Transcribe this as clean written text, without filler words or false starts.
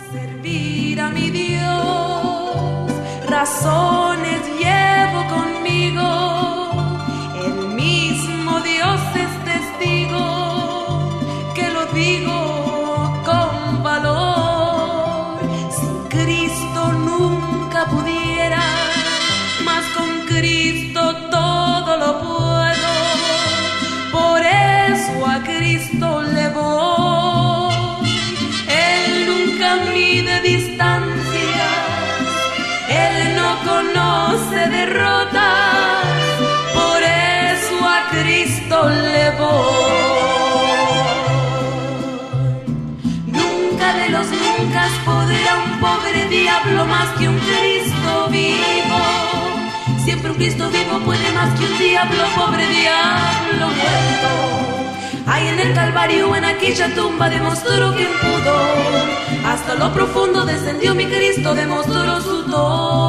Servir a mi Dios, razones llevo conmigo, el mismo Dios es testigo, que lo digo con valor. Sin Cristo nunca pudiera, mas con Cristo todo lo puedo, por eso a Cristo le voy. Él nunca mide distancias, Él no conoce derrotas, por eso a Cristo le voy. Nunca de los nunca podrá un pobre diablo más que un Cristo vivo. Siempre un Cristo vivo puede más que un diablo, pobre diablo muerto. Ahí en el Calvario, en aquella tumba, demostró quien pudo. Hasta lo profundo descendió mi Cristo, demostró su don.